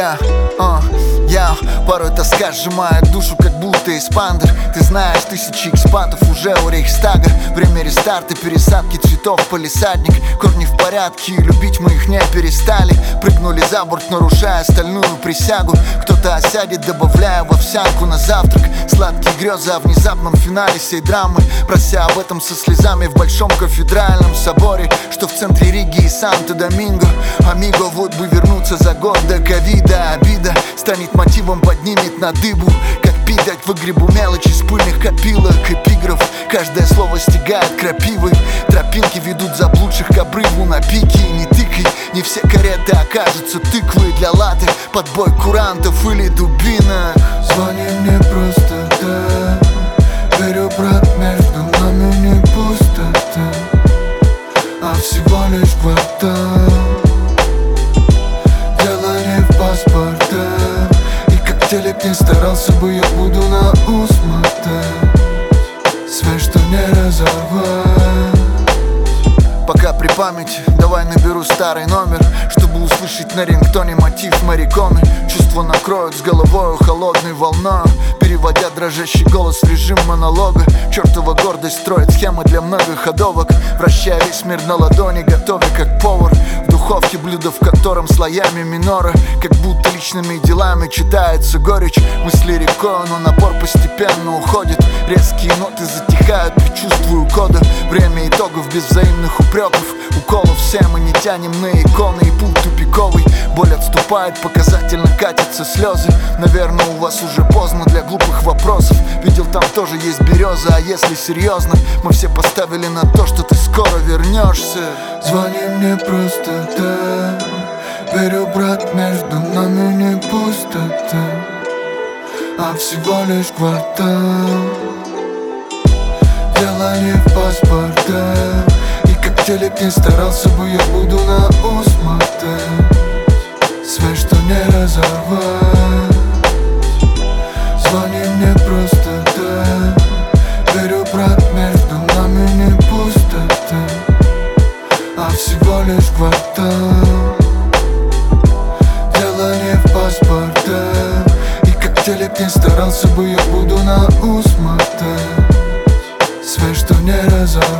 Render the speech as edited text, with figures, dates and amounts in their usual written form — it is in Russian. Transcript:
Я порой тоска сжимает душу, как будто эспандер. Ты знаешь, тысячи экспатов уже у Рейхстага. Время рестарта, пересадки цветов, палисадник. Корни в порядке, и любить мы их не перестали. Прыгнули за борт, нарушая стальную присягу. Кто-то осядет, добавляя в овсянку на завтрак. Сладкие грезы о внезапном финале сей драмы, прося об этом со слезами в большом кафедральном соборе, что в центре Риги и Санто-Доминго. Амиго, вот бы вернуться за год до ковида. Обида станет мотивом, поднимет на дыбу. Как пить дать выгребу мелочи с пыльных копилок. Эпиграф, каждое слово стягает крапивой. Тропинки ведут заблудших к обрыву на пике. И не тыкай, не все кареты окажутся тыквой для латы. Подбой курантов или дубинок. Звони мне просто так. Верю, брат, между нами не пустота, а всего лишь квартал. Дело не в паспортах, и как телек не старался бы, я буду на ус мотать. Связь, что не разорвать. Пока при памяти, давай наберу старый номер, чтобы услышать на рингтоне мотив Мариконы. Чувства накроют с головою холодной волною, переводя дрожащий голос в режим монолога. Чертова гордость строит схемы для многоходовок, вращая весь мир на ладони, готовя как повар. В духовке блюдо, в котором слоями минора, как будто личными делами читается горечь. Мысли рекою, но напор постепенно уходит. Резкие ноты затихают, предчувствую кода. Время итогов без взаимных упреков, уколов. Все мы не тянем на иконы, и путь тупиковый. Боль отступает, показательно катятся слезы. Наверное, у вас уже поздно для глупых вопросов. Видел, там тоже есть береза, а если серьезно, мы все поставили на то, что ты скоро вернешься. Звони мне просто так. Верю, брат, между нами не пустота, а всего лишь квартал. Дело не в паспортах, и как телек не старался бы, я буду на ус мотать. Связь, что не разорвать. Звони мне просто так. Верю, брат, между нами не пустота, а всего лишь квартал. Дело не в паспортах, и как телек не старался бы, я буду на ус мотать. Связь, что не разорвать.